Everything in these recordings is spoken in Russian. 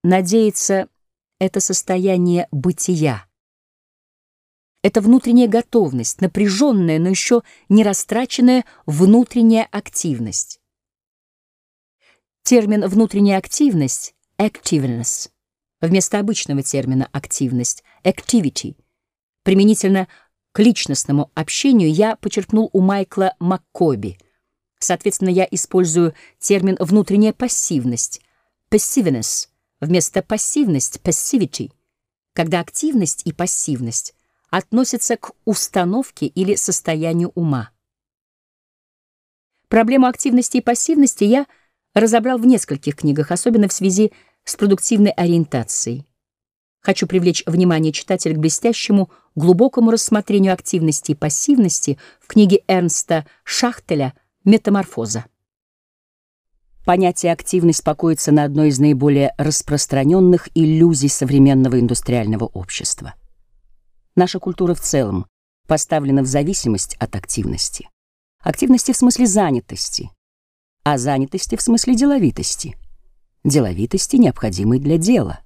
Надеяться — это состояние бытия. Это внутренняя готовность, напряженная, но еще не растраченная внутренняя активность. Термин «внутренняя активность» — activeness вместо обычного термина «активность» — activity. Применительно к личностному общению я почерпнул у Майкла Маккоби. Соответственно, я использую термин «внутренняя пассивность» — passiveness вместо пассивность — passivity, когда активность и пассивность относятся к установке или состоянию ума. Проблему активности и пассивности я разобрал в нескольких книгах, особенно в связи с продуктивной ориентацией. Хочу привлечь внимание читателя к блестящему, глубокому рассмотрению активности и пассивности в книге Эрнста Шахтеля «Метаморфоза». Понятие «активность» покоится на одной из наиболее распространенных иллюзий современного индустриального общества. Наша культура в целом поставлена в зависимость от активности. Активности в смысле занятости, а занятости в смысле деловитости. Деловитости, необходимой для дела.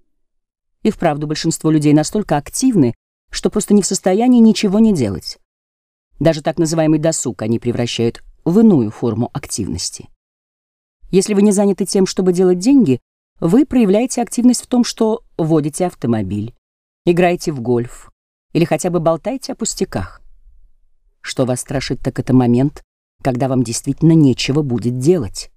И вправду большинство людей настолько активны, что просто не в состоянии ничего не делать. Даже так называемый досуг они превращают в иную форму активности. Если вы не заняты тем, чтобы делать деньги, вы проявляете активность в том, что водите автомобиль, играете в гольф или хотя бы болтаете о пустяках. Что вас страшит, так это момент, когда вам действительно нечего будет делать.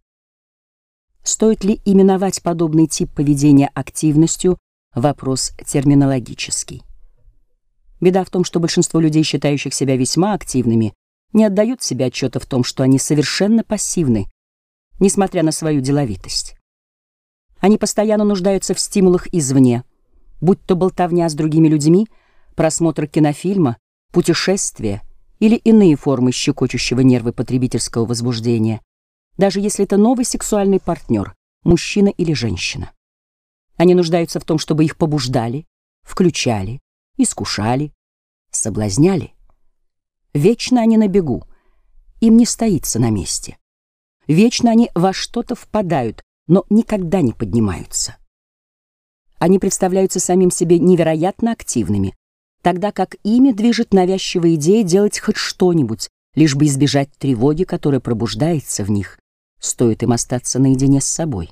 Стоит ли именовать подобный тип поведения активностью — вопрос терминологический. Беда в том, что большинство людей, считающих себя весьма активными, не отдают себе отчета в том, что они совершенно пассивны, несмотря на свою деловитость. Они постоянно нуждаются в стимулах извне, будь то болтовня с другими людьми, просмотр кинофильма, путешествия или иные формы щекочущего нервы потребительского возбуждения, даже если это новый сексуальный партнер, мужчина или женщина. Они нуждаются в том, чтобы их побуждали, включали, искушали, соблазняли. Вечно они на бегу, им не стоится на месте. Вечно они во что-то впадают, но никогда не поднимаются. Они представляются самим себе невероятно активными, тогда как ими движет навязчивая идея делать хоть что-нибудь, лишь бы избежать тревоги, которая пробуждается в них, стоит им остаться наедине с собой.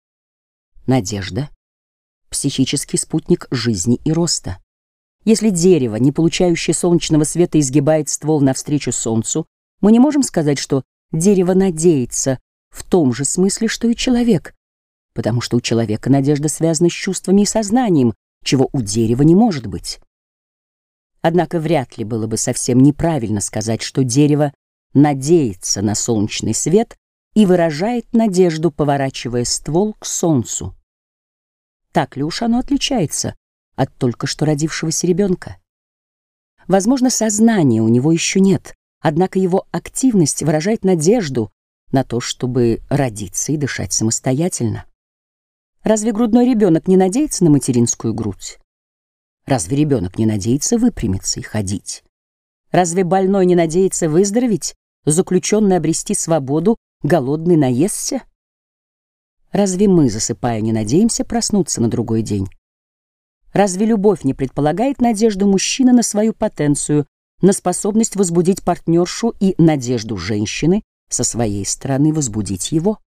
Надежда — психический спутник жизни и роста. Если дерево, не получающее солнечного света, изгибает ствол навстречу солнцу, мы не можем сказать, что дерево надеется в том же смысле, что и человек, потому что у человека надежда связана с чувствами и сознанием, чего у дерева не может быть. Однако вряд ли было бы совсем неправильно сказать, что дерево надеется на солнечный свет и выражает надежду, поворачивая ствол к солнцу. Так ли уж оно отличается от только что родившегося ребенка? Возможно, сознания у него еще нет, однако его активность выражает надежду на то, чтобы родиться и дышать самостоятельно. Разве грудной ребенок не надеется на материнскую грудь? Разве ребенок не надеется выпрямиться и ходить? Разве больной не надеется выздороветь, заключенный обрести свободу, голодный наесться? Разве мы, засыпая, не надеемся проснуться на другой день? Разве любовь не предполагает надежду мужчины на свою потенцию, на способность возбудить партнершу и надежду женщины со своей стороны возбудить его?